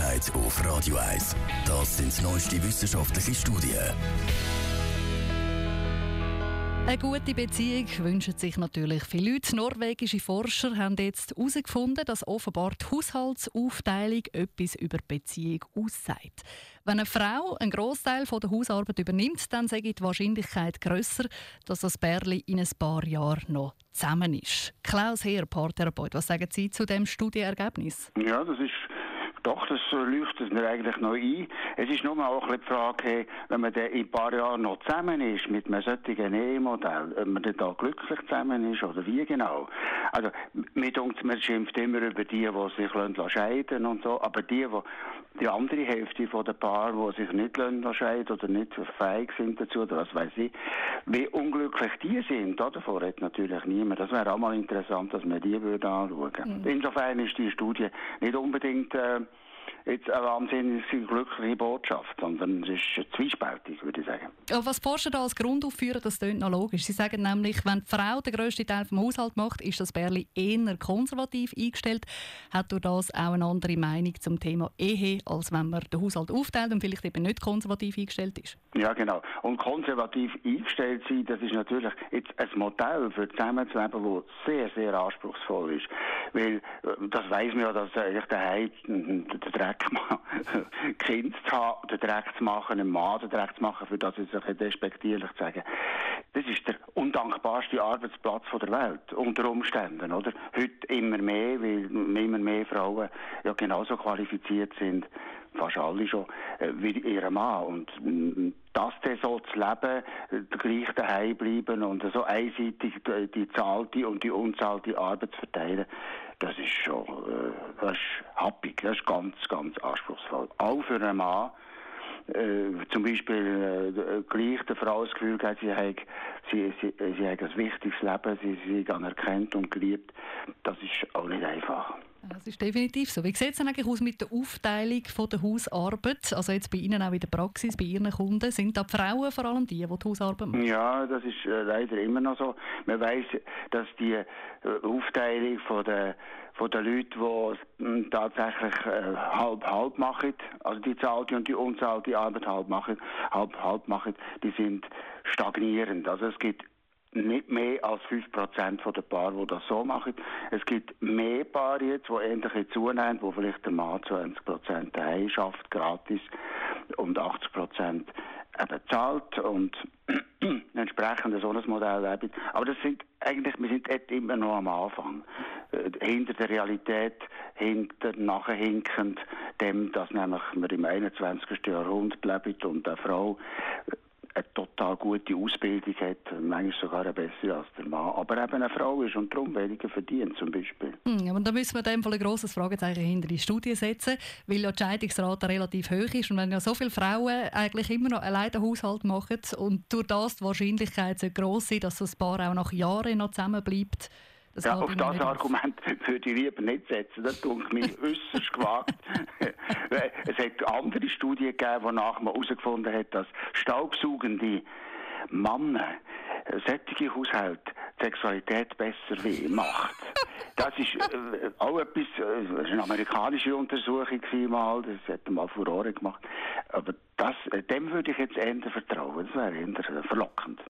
Gesundheit auf Radio 1. Das sind neueste wissenschaftliche Studien. Eine gute Beziehung wünschen sich natürlich viele Leute. Norwegische Forscher haben jetzt herausgefunden, dass offenbar die Haushaltsaufteilung etwas über die Beziehung aussagt. Wenn eine Frau einen Grossteil der Hausarbeit übernimmt, dann sei die Wahrscheinlichkeit grösser, dass das Pärchen in ein paar Jahren noch zusammen ist. Klaus Heer, Paartherapeut, was sagen Sie zu diesem Studienergebnis? Ja, das leuchtet mir eigentlich noch ein. Es ist nur auch ein bisschen die Frage, hey, wenn man dann in ein paar Jahren noch zusammen ist mit einem solchen Ehemodell, ob man dann da glücklich zusammen ist oder wie genau. Also, man schimpft immer über die sich scheiden und so, aber die andere Hälfte von den Paaren, die sich nicht scheiden oder nicht fähig sind dazu, oder was weiß ich, wie unglücklich die sind, davor hat natürlich niemand. Das wäre auch mal interessant, dass man die anschauen würde. Insofern ist die Studie nicht unbedingt jetzt eine wahnsinnig glückliche Botschaft, sondern es ist zwiespältig, würde ich sagen. Was Forscher da als Grund aufführen, das klingt noch logisch. Sie sagen nämlich, wenn die Frau den grössten Teil vom Haushalt macht, ist das Pärchen eher konservativ eingestellt, hat durch das auch eine andere Meinung zum Thema Ehe, als wenn man den Haushalt aufteilt und vielleicht eben nicht konservativ eingestellt ist. Ja, genau. Und konservativ eingestellt sein, das ist natürlich jetzt ein Modell für Zusammenzuleben, das sehr, sehr anspruchsvoll ist. Weil, das weiss man ja, dass eigentlich daheim den Dreck Kind zu haben, den Dreck zu machen, einem Mann den Dreck zu machen, für das ist es despektierlich zu sagen. Das ist der undankbarste Arbeitsplatz der Welt, unter Umständen, oder? Heute immer mehr, weil immer mehr Frauen ja genauso qualifiziert sind, fast alle schon, wie ihr Mann. Und das dann so zu leben, gleich daheim bleiben und so einseitig die zahlte und die unzahlte Arbeit zu verteilen, das ist schon, das ist happig, das ist ganz, ganz anspruchsvoll. Auch für einen Mann, zum Beispiel gleich der Frau das Gefühl hat, sie hat ein wichtiges Leben, sie ist anerkannt und geliebt, das ist auch nicht einfach. Das ist definitiv so. Wie sieht es denn eigentlich aus mit der Aufteilung von der Hausarbeit? Also jetzt bei Ihnen auch in der Praxis, bei Ihren Kunden. Sind da die Frauen vor allem die Hausarbeit machen? Ja, das ist leider immer noch so. Man weiss, dass die Aufteilung von den Leuten, die tatsächlich halb machen, also die zahlte und die unzahlte Arbeit halb machen, die sind stagnierend. Also es gibt nicht mehr als 5% der Paare, die das so machen. Es gibt mehr Paare jetzt, die endlich zunehmen, wo vielleicht der Mann 20% daheim schafft, gratis, und 80% eben zahlt und entsprechend so ein Modell lebt. Aber wir sind jetzt immer noch am Anfang. Hinter der Realität, nachhinkend dem, dass nämlich wir im 21. Jahrhundert leben und eine Frau eine total gute Ausbildung hat, manchmal sogar eine bessere als der Mann, aber eben eine Frau ist und darum weniger verdient zum Beispiel. Aber da müssen wir in dem Fall ein grosses Fragezeichen hinter die Studie setzen, weil ja die Scheidungsrate relativ hoch ist und wenn ja so viele Frauen eigentlich immer noch allein den Haushalt machen und durch das die Wahrscheinlichkeit so gross ist, dass das Paar auch nach Jahren noch zusammenbleibt. Ja, auf das Argument würde ich lieber nicht setzen. Das tut mir äußerst gewagt. Es hat andere Studien gegeben, wonach man herausgefunden hat, dass staubsaugende Männer solche Haushalte die Sexualität besser macht. Das ist auch etwas, das war eine amerikanische Untersuchung mal, das hat mal Furore gemacht. Aber dem würde ich jetzt eher vertrauen, das wäre eher verlockend.